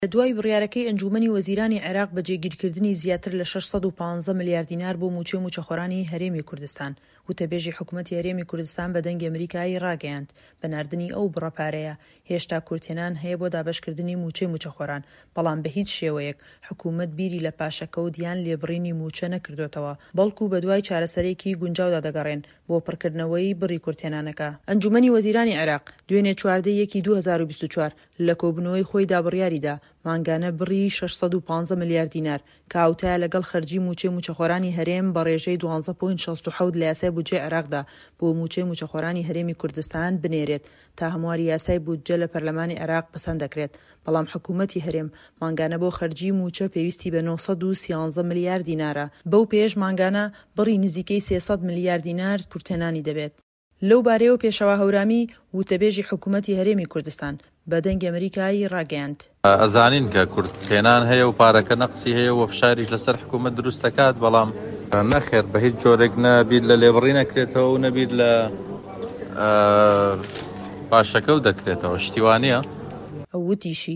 دوای بڕیارەکەی ئەنجومەنی وەزیرانی عێراق بە جێگیرکردنی زیاتر لە 615 ملیار دینار بۆ موچە و موچەخۆرانی هەرێمی کوردستان، وتەبێژی حکوومەتی هەرێمی کوردستان بە دەنگی ئەمریکایی ڕاگەیاند بەناردنی ئەو بڕەپارەیە هێشتا کورتێنان هەیە بۆ دابەشکردنی موچەی موچەخۆران، بەڵام بە هیچ شێوەیەک حکوومەت بیری لە پاشەکەوت یان لێبڕینی موچە نەکردوێتەوە، بەڵکو بە دوای چارەسەرێکی گونجاودا دەگەڕێن بۆ پڕکردنەوەی بڕی کورتێنانەکە. ئەنجومەنی وەزیرانی عێراق دوێنێ 14/01/2024 لە کۆبوونەوەی خۆیدا بڕیاریدا مانگانە بڕی 615 ملیار دینار کە ئاوتایە لەگەڵ خەرجی موچەی موچەخۆرانی هەرێم بە ڕێژەی 12.67 لە یاسای بودجێ عێراقدا بۆ موچەی موچەخۆرانی هەرێمی کوردستان بنێرێت تا هەمواری یاسای بودجە لە پەرلەمانی عێراق پەسەند دەکرێت، بەڵام حکوومەتی هەرێم مانگانە بۆ خەرجی موچە پێویستی بە 913 ملیار دینارە. بەو پێش مانگانە بڕی نزیکەی 300 ملیار دینار کورتێنانی دەبێت. لەو بارەیەوە پێشەوا هەورامی وتەبێژی حکوومەتی هەرێمی کوردستان بە دەنگی ئەمریکایی ڕاگەیاند. ئەزانین کە کورتێنان هەیە و پارەکە نەقسی هەیە و فشاریش لەسەر حکوومەت دروست دەکات، بەڵام نەخێر بە هیچ جۆرێک نەبیر لە لێبڕی نەکرێتەوە و نەبیر لە پاشەکە و دەکرێتەوە. شتیوانیە وتیشی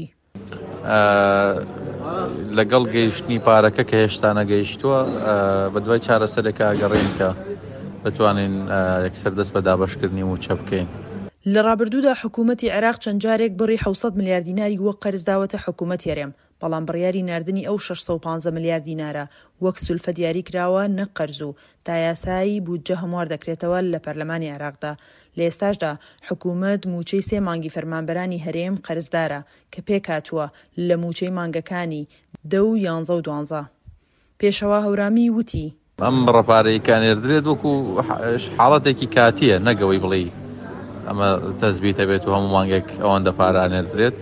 لەگەڵ گەیشتنی پارەکە کە هێشتا نەگەیشتووە بە دوای چارەسەرێکە ئاگەڕێن کە بتوانین یەکسەر دەست بە دابەشکردنی موچە بکەین. لە ڕابردوودا حکوومەتی عێراق چەند جارێک بڕی 700 ملیار دیناری وەک قەرز داوەتە حکوومەتی هەرێم، بەڵام بڕیاری ناردنی ئەو 615 ملیار دینارە وەک سولفە دیاری کراوە نەک قەرز و تا یاسایی بودجە هەموار دەکرێتەوە لە پەرلەمانی عێراقدا. لە ئێستاشدا حکوومەت موچەی 3 مانگی فەرمانبەرانی هەرێم قەرزدارە کە پێکهاتووە لە موچەی مانگەکانی 10 و 11 و 12. پێشەوا هەورامی وتی ئەم ڕەپارەی کانێردرێت وەکو حاڵەتێکی کاتیە، نەگەوەی بڵێ ئەمە تەزبیتە بێت و هەموو مانگێک ئەوەندە پارانێردرێت.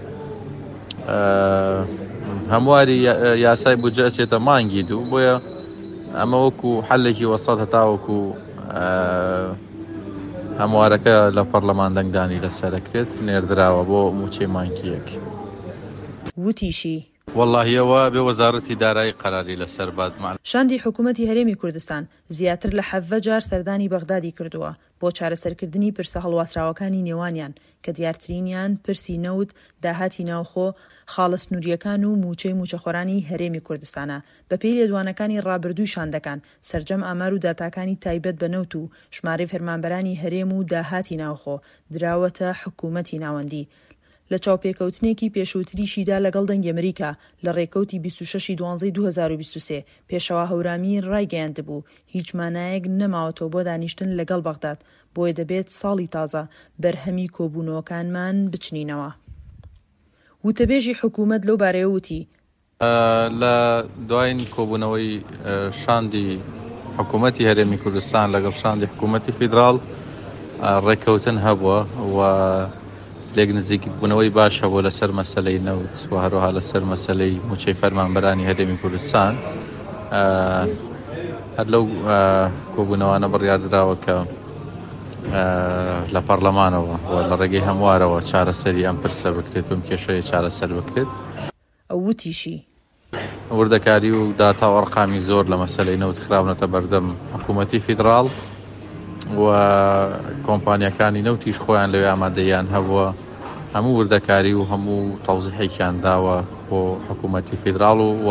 هەمواری یاسای بودجە ئەچێتە مانگی دوو، بۆیە ئەمە وەکو حەلێکی وەسەط هەتاوەکو هەموارەکە لە پەرلەمان دەنگدانی لەسەرەکرێت نێردراوە بۆ موچەی مانگیەک. وتیشی وەڵڵاهیەوە بێ وەزارەتی دارایی قەراری لەسەر بادمان. شاندی حکوومەتی هەرێمی کوردستان زیاتر لە 17 جار سەردانی بەغدادی کردووە بۆ چارەسەرکردنی پرسە هەڵواسراوەکانی نێوانیان کە دیارترینیان پرسی نەوت، داهاتی ناوخۆ، خاڵە سنووریەکان و موچەی موچەخۆرانی هەرێمی کوردستانە. بە پێی لێدوانەکانی ڕابردووی شاندەکان سەرجەم ئامار و داتاکانی تایبەت بە نەوت و ژمارەی فەرمانبەرانی هەرێم و داهاتی ناوخۆ دراوەتە حکوومەتی ناوەندی. لە چاوپێکەوتنێکی پێشووتریشیدا لەگەڵ دەنگی ئەمریکا لە ڕێکەوتی 26/12/2023 پێشەوا هەورامی ڕایگەیاند بوو هیچ مانایەک نەماوەتەوە بۆ دانیشتن لەگەڵ بەغداد، بۆیە دەبێت ساڵی تازە بەرهەمی کۆبوونەوەکانمان بچنینەوە. وتەبێژی حکوومەت لەو بارەیە وتی لە دوایین کۆبوونەوەی شاندی حکوومەتی هەرێمی کوردستان لەگەڵ شاندی حکوومەتی فیدراڵ ڕێکەوتن هەبووە و لێک نزیک بوونەوەی باش هەبوو لەسەر مەسەلەی نەوت و هەروەها لەسەر مەسەلەی موچەی فەرمانبەرانی هەرێمی کوردستان. هەر لەو کۆبوونەوانە بڕیاردراوە کە لە پەرلەمانەوە و لە ڕێگەی هەموارەوە چارەسەری ئەم پرسە بکرێت و کێشەیە چارەسەر بکرێت. وتیشی وردەکاری و داتا و ئەرقامی زۆر لە مەسەلەی نەوت خراونەتە بەردەم حکوومەتی فیدراڵ و کۆمپانیەکانی نەوتیش خۆیان لەوێ ئامادەیان هەبووە هەموو وردەکاری و هەموو تەوزیحێکیان داوە بۆ حکوومەتی فیدراڵ و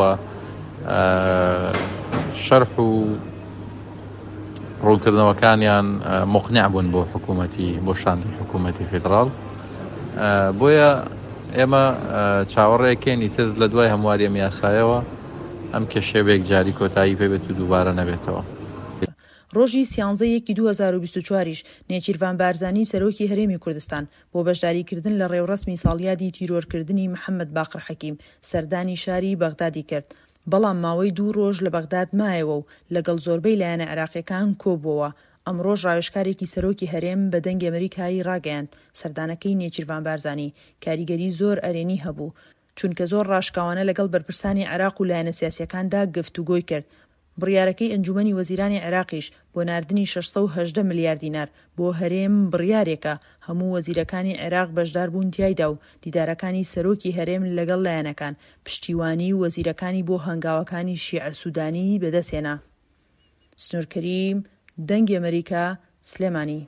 شەرح و ڕوونکردنەوەکانیان مقنع بوون بۆ شاندی حکوومەتی فیدراڵ. بۆیە ئێمە چاوەڕێکێنی تر لە دوای هەمواری ئەم یاسایەوە ئەم کێشەیەک جاری کۆتایی پێبێت و دووبارە نەبێتەوە. ڕۆژی 13/01/2024 نێچیروان بارزانی سەرۆکی هەرێمی کوردستان بۆ بەشداریکردن لە ڕێوڕەسمی ساڵیادی تیرۆرکردنی محەممەد باقر حەکیم سەردانی شاری بەغدادی کرد، بەڵام ماوەی 2 ڕۆژ لە بەغداد مایەوە و لەگەڵ زۆربەی لایەنە عێراقیەکان کۆبووەوە. ئەمڕۆژ ڕاوێژکارێکی سەرۆکی هەرێم بە دەنگی ئەمریکایی ڕاگەیاند سەردانەکەی نێچیروان بارزانی کاریگەری زۆر ئەرێنی هەبوو، چونکە زۆر ڕاشکاوانە لەگەڵ بەرپرسانی عێراق و لایەنە سیاسیەکاندا گفتوگۆی کرد. بڕیارەکەی ئەنجومەنی وەزیرانی عێراقیش بۆ ناردنی 618 ملیار دینار بۆ هەرێم بڕیارێکە هەموو وەزیرەکانی عێراق بەشدار بوون تیایدا و دیدارەکانی سەرۆکی هەرێم لەگەڵ لایەنەکان پشتیوانی وەزیرەکانی بۆ هەنگاوەکانی شیعە سوودانی بەدەستهێنا. سنوورکەریم، دەنگی ئەمریکا، سلێمانی.